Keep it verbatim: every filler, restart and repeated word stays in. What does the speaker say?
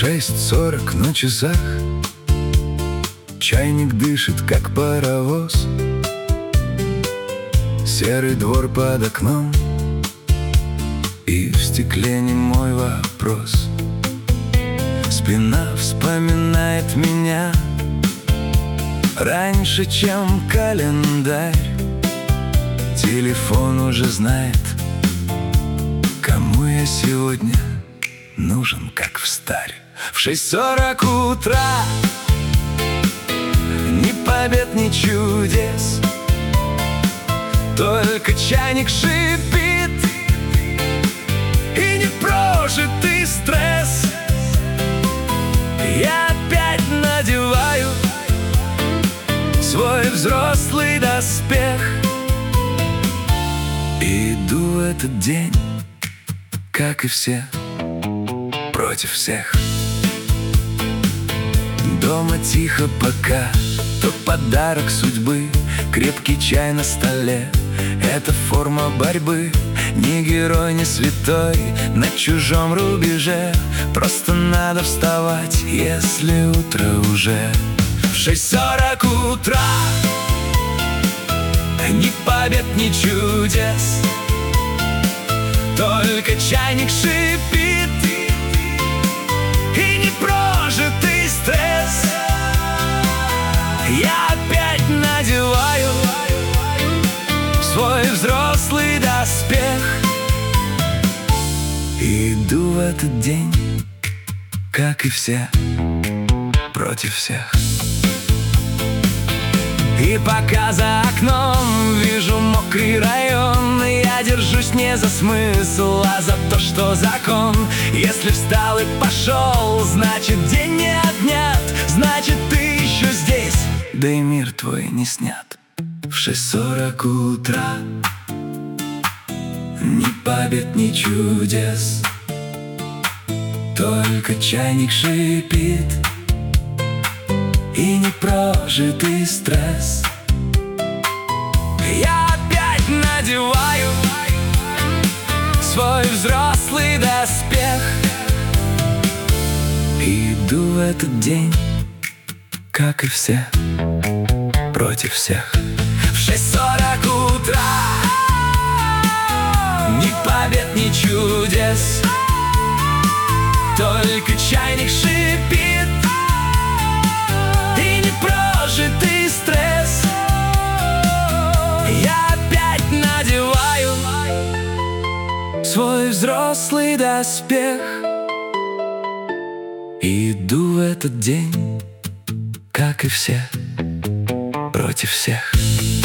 Шесть сорок на часах. Чайник дышит, как паровоз. Серый двор под окном, и в стекле немой вопрос. Спина вспоминает меня раньше, чем календарь. Телефон уже знает, кому я сегодня нужен, как встарь. В шесть сорок утра ни побед, ни чудес, только чайник шипит и непрожитый стресс. Я опять надеваю свой взрослый доспех и иду в этот день, как и все, против всех. Дома тихо пока, то подарок судьбы. Крепкий чай на столе — это форма борьбы. Ни герой, ни святой на чужом рубеже. Просто надо вставать, если утро уже. В шесть сорок утра ни побед, ни чудес, только чайник шипит и непрожитый стресс. Я опять надеваю свой взрослый доспех и иду в этот день, как и все, против всех. И пока за окном вижу мокрый район, я держусь не за смысл, а за то, что закон. Если встал и пошел, значит день не отнят, значит ты еще здесь, да и мир твой не снят. В шесть сорок утра ни побед, ни чудес, только чайник шипит и непрожитый стресс. Я опять надеваю свой взрослый доспех и иду в этот день, как и все, против всех. В шесть сорок утра ни побед, ни чудес, только чайник шипит и непрожитый стресс. Я опять надеваю свой взрослый доспех и иду в этот день, как и все, против всех.